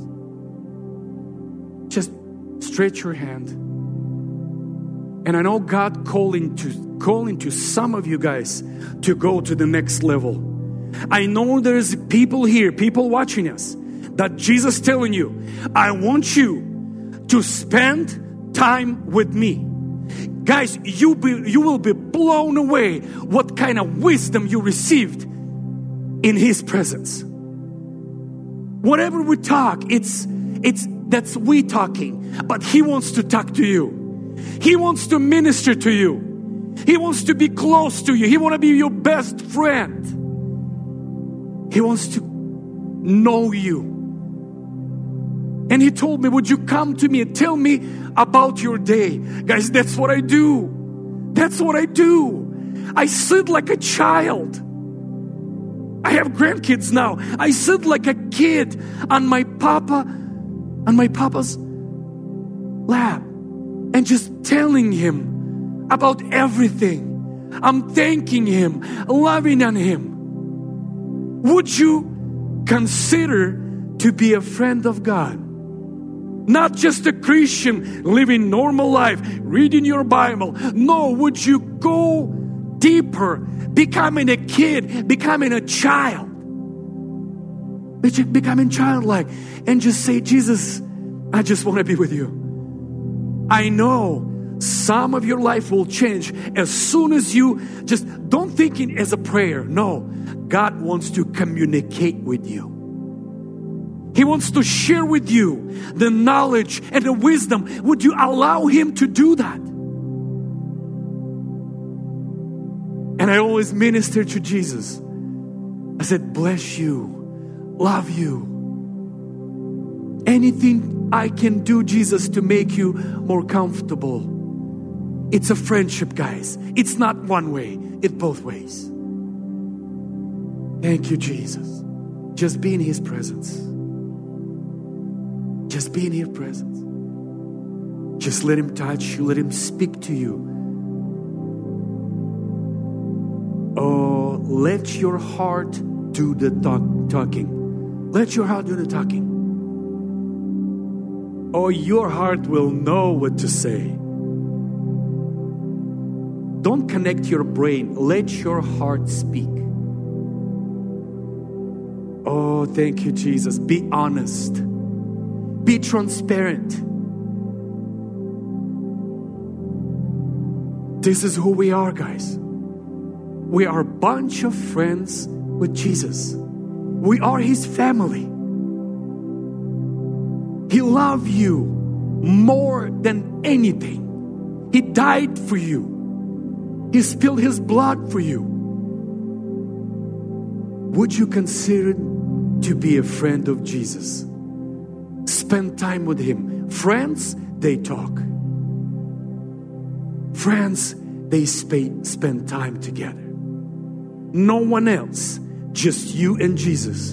Just stretch your hand. And I know God calling to calling to some of you guys to go to the next level. I know there's people here, people watching us, that Jesus telling you, I want you to spend time with me. Guys, you be, you will be blown away what kind of wisdom you received in His presence. Whatever we talk, it's it's that's we talking, but He wants to talk to you. He wants to minister to you. He wants to be close to you. He wants to be your best friend. He wants to know you. And He told me, would you come to me and tell me about your day? Guys, that's what I do. That's what I do. I sit like a child. I have grandkids now. I sit like a kid on my papa, on my papa's lap, and just telling him about everything. I'm thanking Him, loving on Him. Would you consider to be a friend of God? Not just a Christian living normal life, reading your Bible. No, would you go deeper, becoming a kid, becoming a child, becoming childlike, and just say, Jesus, I just want to be with you. I know some of your life will change as soon as you just don't think it as a prayer. No, God wants to communicate with you. He wants to share with you the knowledge and the wisdom. Would you allow Him to do that? And I always minister to Jesus. I said, bless you, love you. Anything I can do, Jesus, to make you more comfortable. It's a friendship, guys. It's not one way, it's both ways. Thank you, Jesus. Just be in His presence. Just be in His presence. Just let Him touch you. Let Him speak to you. Oh, let your heart do the talk, talking. Let your heart do the talking. Oh, your heart will know what to say. Don't connect your brain. Let your heart speak. Oh, thank you, Jesus. Be honest. Be transparent. This is who we are, guys. We are a bunch of friends with Jesus. We are His family. He loves you more than anything. He died for you. He spilled His blood for you. Would you consider to be a friend of Jesus? Spend time with Him. Friends, they talk. Friends, they sp- spend time together. No one else, just you and Jesus.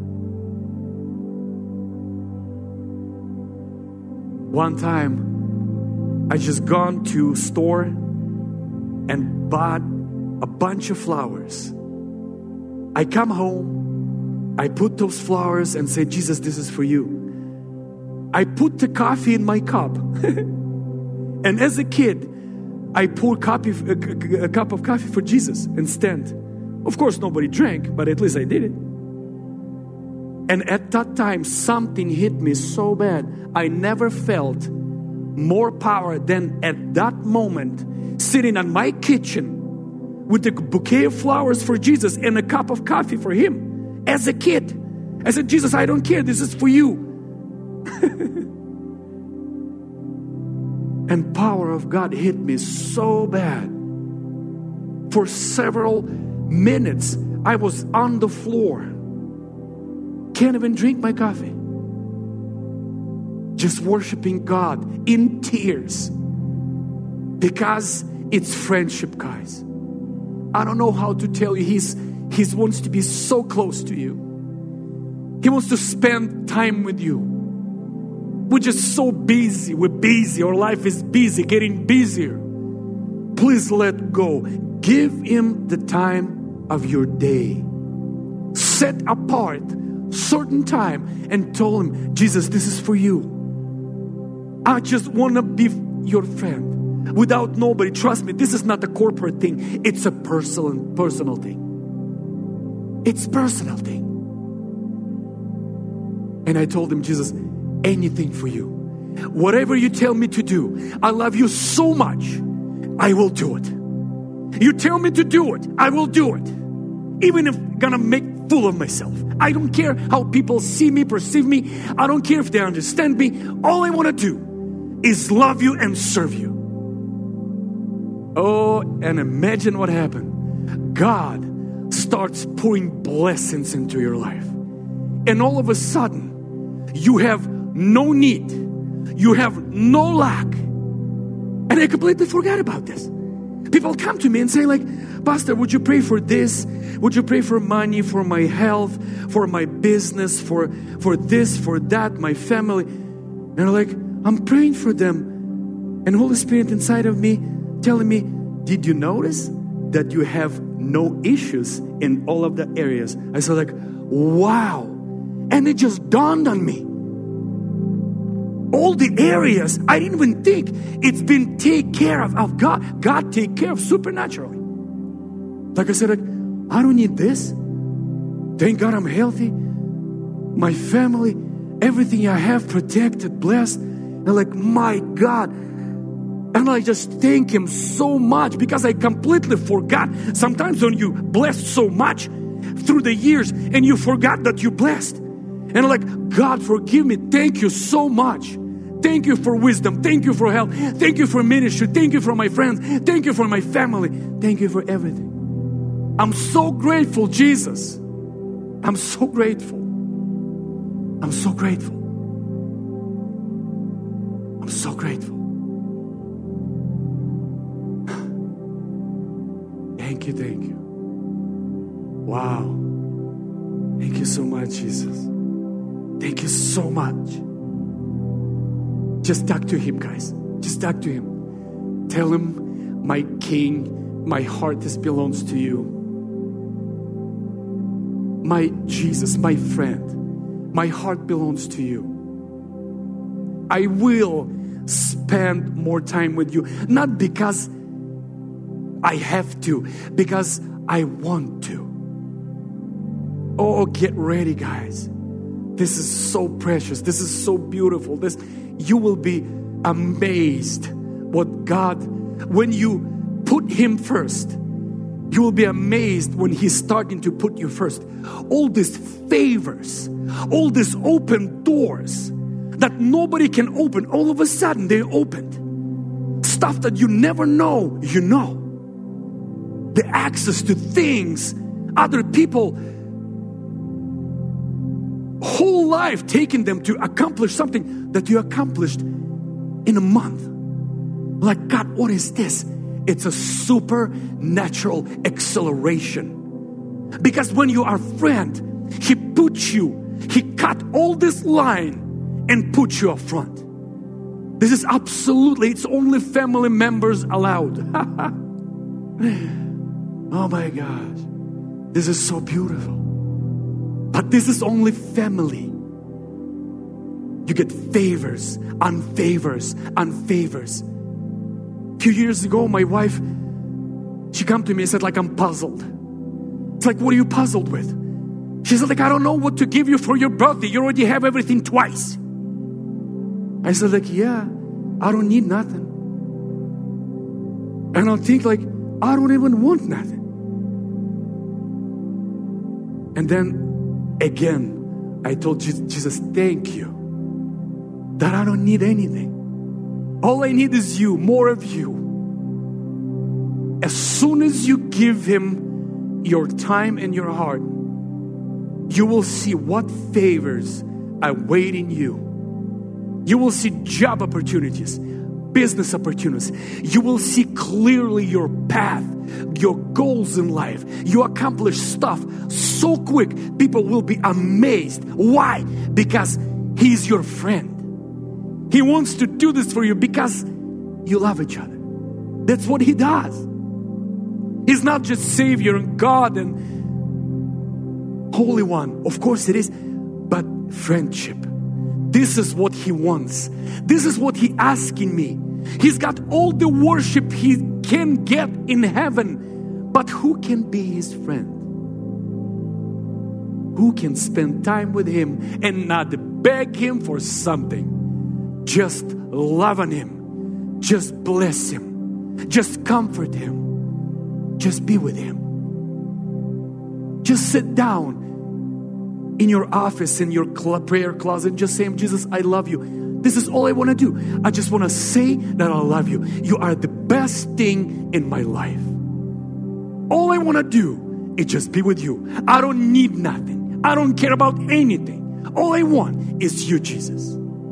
One time, I just gone to store and bought a bunch of flowers. I come home, I put those flowers and say, Jesus, this is for you. I put the coffee in my cup. And as a kid, I poured coffee, a, a cup of coffee for Jesus and stand. Of course, nobody drank, but at least I did it. And at that time, something hit me so bad. I never felt more power than at that moment, sitting in my kitchen with a bouquet of flowers for Jesus and a cup of coffee for Him. As a kid, I said, Jesus, I don't care. This is for you. And power of God hit me so bad. For several minutes, I was on the floor. Can't even drink my coffee. Just worshiping God in tears. Because it's friendship, guys. I don't know how to tell you. He's, he wants to be so close to you. He wants to spend time with you. We're just so busy. We're busy. Our life is busy, getting busier. Please let go. Give Him the time of your day. Set apart certain time and tell Him, Jesus, this is for you. I just want to be your friend. Without nobody, trust me, this is not a corporate thing. It's a personal, personal thing. It's a personal thing. And I told Him, Jesus, anything for you. Whatever you tell me to do, I love you so much, I will do it. You tell me to do it, I will do it. Even if I'm gonna make fool of myself. I don't care how people see me, perceive me. I don't care if they understand me. All I want to do is love you and serve you. Oh, and imagine what happened. God starts pouring blessings into your life. And all of a sudden, you have no need. You have no lack. And I completely forgot about this. People come to me and say like, Pastor, would you pray for this? Would you pray for money, for my health, for my business, for, for this, for that, my family? And I'm like, I'm praying for them. And Holy Spirit inside of me telling me, did you notice that you have no issues in all of the areas? I said like, wow. And it just dawned on me. All the areas, I didn't even think it's been taken care of, of God. God take care of supernaturally. Like I said, like, I don't need this. Thank God I'm healthy. My family, everything I have protected, blessed. And like, my God. And I just thank Him so much because I completely forgot. Sometimes when you blessed so much through the years and you forgot that you blessed. And I'm like, God, forgive me. Thank you so much. Thank you for wisdom. Thank you for health. Thank you for ministry. Thank you for my friends. Thank you for my family. Thank you for everything. I'm so grateful, Jesus. I'm so grateful. I'm so grateful. I'm so grateful. you, thank you. Wow. Thank you so much, Jesus. Thank you so much. Just talk to Him, guys. Just talk to Him. Tell Him, my King, my heart this belongs to you. My Jesus, my friend, my heart belongs to you. I will spend more time with you, not because I have to, because I want to. Oh, get ready, guys. This is so precious. This is so beautiful. This, you will be amazed what God, when you put Him first, you will be amazed when He's starting to put you first. All these favors, all these open doors that nobody can open, all of a sudden they opened. Stuff that you never know, you know. The access to things other people whole life taking them to accomplish something that you accomplished in a month. Like, God, what is this? It's a supernatural acceleration. Because when you are friend, He put you, He cut all this line and put you up front. This is absolutely, it's only family members allowed. Oh my gosh. This is so beautiful. But this is only family. You get favors, unfavors, unfavors. A few years ago, my wife, she came to me and said, like, I'm puzzled. It's like, what are you puzzled with? She said, like, I don't know what to give you for your birthday. You already have everything twice. I said, like, yeah, I don't need nothing. And I'll think, like, I don't even want nothing. And then again, I told Jesus, thank you that I don't need anything. All I need is you, more of you. As soon as you give Him your time and your heart, you will see what favors are waiting you. You will see job opportunities, business opportunities. You will see clearly your path, your goals in life. You accomplish stuff so quick, people will be amazed. Why? Because He's your friend. He wants to do this for you because you love each other. That's what He does. He's not just Savior and God and Holy One. Of course it is, but friendship. This is what He wants. This is what He asking me. He's got all the worship He can get in heaven. But who can be His friend? Who can spend time with Him and not beg Him for something? Just love on Him. Just bless Him. Just comfort Him. Just be with Him. Just sit down in your office, in your prayer closet, and just say, Jesus, I love you. This is all I want to do. I just want to say that I love you. You are the best thing in my life. All I want to do is just be with you. I don't need nothing. I don't care about anything. All I want is you, Jesus.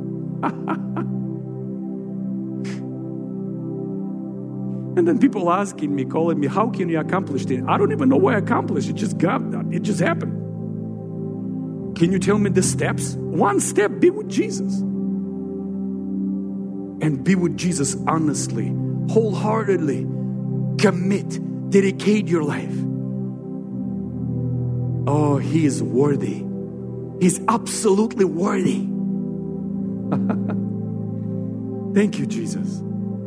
And then people asking me, calling me, how can you accomplish it? I don't even know why I accomplished it. It just got, it just happened. Can you tell me the steps? One step, be with Jesus. And be with Jesus honestly, wholeheartedly. Commit, dedicate your life. Oh, He is worthy. He's absolutely worthy. Thank you, Jesus.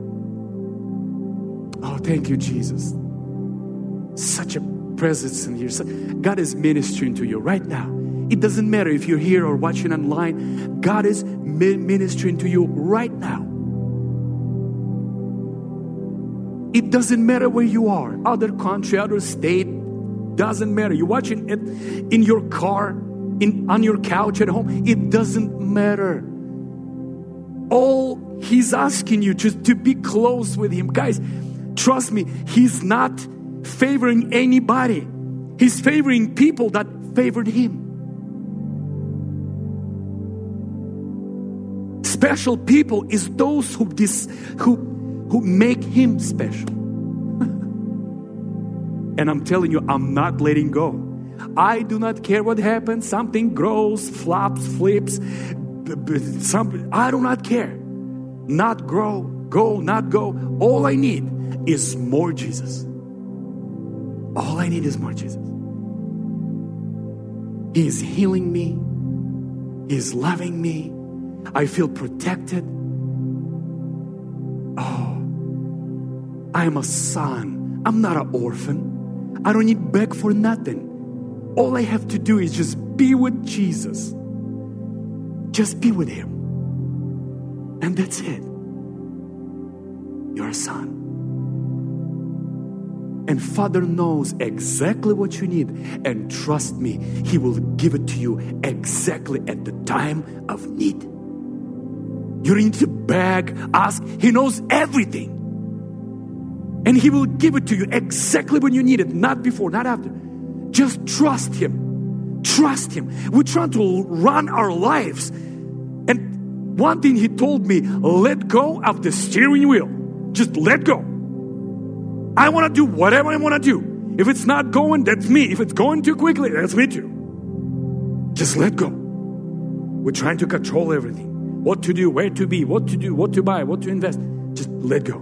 Oh, thank you, Jesus. Such a presence in here. God is ministering to you right now. It doesn't matter if you're here or watching online. God is ministering to you right now. It doesn't matter where you are. Other country, other state. Doesn't matter. You're watching it in your car, in on your couch at home. It doesn't matter. All He's asking you just to be close with Him. Guys, trust me, He's not favoring anybody. He's favoring people that favored Him. Special people is those who dis, who who make Him special. And I'm telling you, I'm not letting go. I do not care what happens. Something grows, flops, flips. Some, I do not care. Not grow, go, not go. All I need is more Jesus. All I need is more Jesus. He is healing me. He is loving me. I feel protected. Oh, I am a son. I'm not an orphan. I don't need beg for nothing. All I have to do is just be with Jesus. Just be with Him. And that's it. You're a son. And Father knows exactly what you need. And trust me, He will give it to you exactly at the time of need. You don't need to beg, ask. He knows everything. And He will give it to you exactly when you need it. Not before, not after. Just trust Him. Trust Him. We're trying to run our lives. And one thing He told me, let go of the steering wheel. Just let go. I want to do whatever I want to do. If it's not going, that's me. If it's going too quickly, that's me too. Just let go. We're trying to control everything. What to do, where to be, what to do, what to buy, what to invest. Just let go.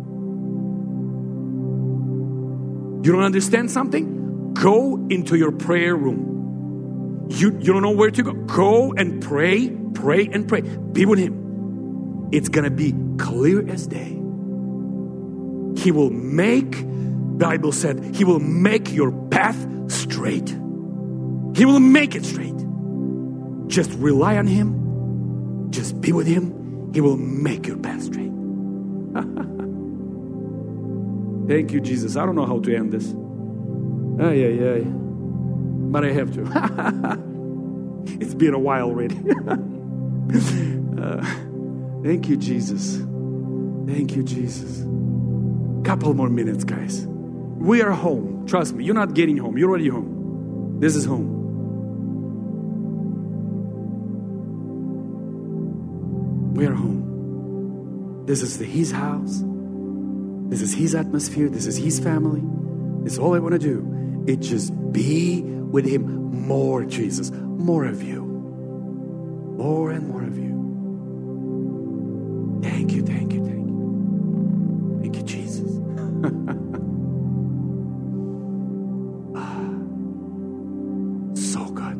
You don't understand something? Go into your prayer room. You, you don't know where to go. Go and pray, pray and pray. Be with Him. It's going to be clear as day. He will make, the Bible said, He will make your path straight. He will make it straight. Just rely on Him. Just be with Him. He will make your path straight. Thank you, Jesus. I don't know how to end this. Ay, ay, ay. But I have to. It's been a while already. uh, thank you, Jesus. Thank you, Jesus. Couple more minutes, guys. We are home. Trust me, you're not getting home. You're already home. This is home. We are home. This is the, His house. This is His atmosphere. This is His family. This is all I want to do. It just be with Him. More Jesus. More of you. More and more of you. Thank you, thank you, thank you. Thank you, Jesus. So good.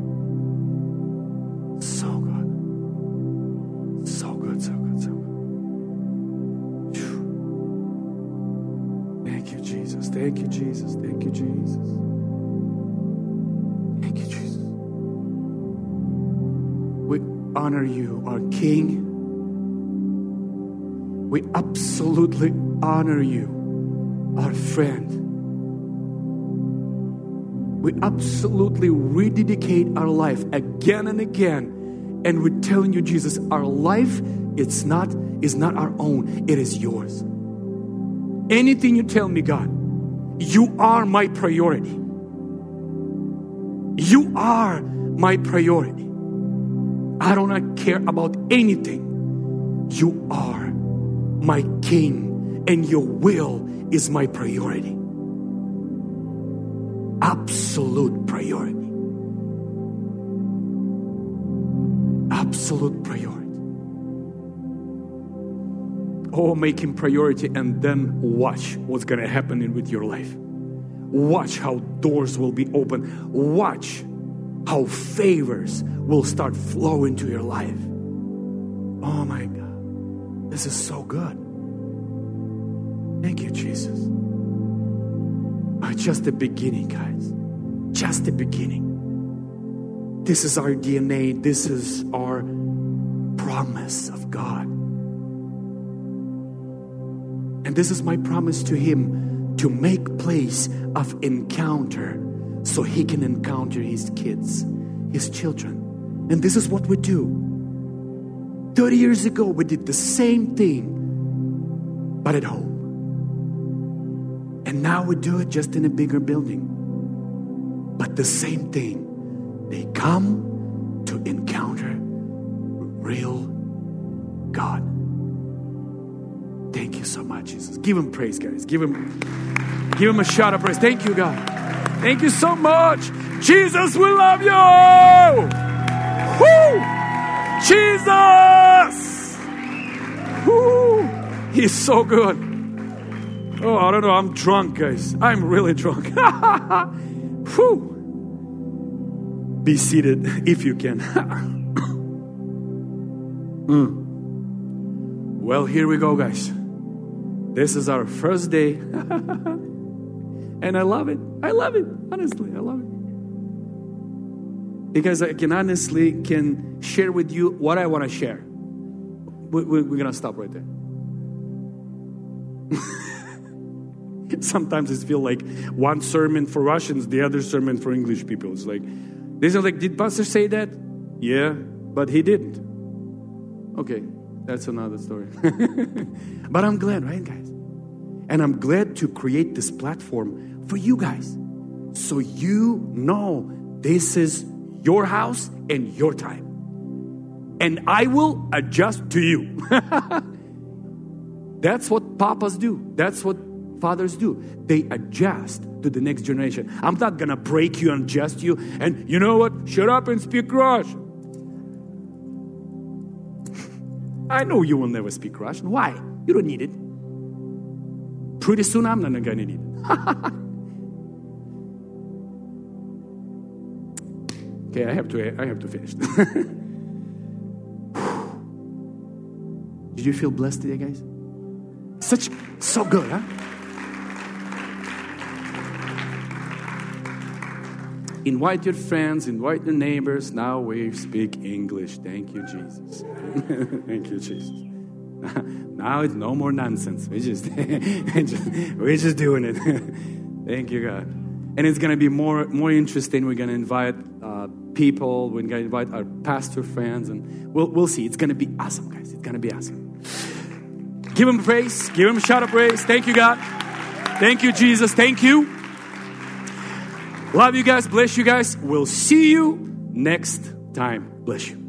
So good. So good, so good, so good. Thank you, Jesus. Thank you, Jesus. Thank you, Jesus. Thank you, Jesus. We honor you, our King. We absolutely honor you, our friend. We absolutely rededicate our life again and again. And we're telling you, Jesus, our life it's not, is not our own. It is yours. Anything you tell me, God, you are my priority. You are my priority. I do not care about anything. You are my King, and your will is my priority. Absolute priority. Absolute priority. Oh, make Him priority and then watch what's going to happen with your life. Watch how doors will be open. Watch how favors will start flowing to your life. Oh my God. This is so good. Thank you, Jesus. Oh, just the beginning, guys. Just the beginning. This is our D N A. This is our promise of God. And this is my promise to Him, to make place of encounter so He can encounter His kids, His children. And this is what we do. thirty years ago, we did the same thing, but at home. And now we do it just in a bigger building. But the same thing. They come to encounter real God. Thank you so much, Jesus. Give him praise, guys. Give him, give him a shout of praise. Thank you, God. Thank you so much. Jesus, we love you. Woo! Jesus! Woo! He's so good. Oh, I don't know. I'm drunk, guys. I'm really drunk. Whew. Be seated if you can. mm. Well, here we go, guys. This is our first day. And I love it. I love it. Honestly, I love it. Because I can honestly can share with you what I want to share. We, we, we're going to stop right there. Sometimes it feels like one sermon for Russians, the other sermon for English people. It's like, they say like, did Pastor say that? Yeah, but he didn't. Okay, that's another story. But I'm glad, right, guys? And I'm glad to create this platform for you guys. So you know this is your house and your time. And I will adjust to you. That's what papas do. That's what fathers do. They adjust to the next generation. I'm not going to break you and adjust you. And you know what? Shut up and speak Russian. I know you will never speak Russian. Why? You don't need it. Pretty soon I'm not going to need it. Okay, I have to I have to finish. Did you feel blessed today, guys? Such so good, huh? Invite your friends, invite your neighbors. Now we speak English. Thank you, Jesus. Thank you, Jesus. Now it's no more nonsense. We just, we're just doing it. Thank you, God. And it's going to be more more interesting. We're going to invite uh, people. We're going to invite our pastor friends, and we'll we'll see. It's going to be awesome, guys. It's going to be awesome. Give him praise. Give him a shout of praise. Thank you, God. Thank you, Jesus. Thank you. Love you guys. Bless you guys. We'll see you next time. Bless you.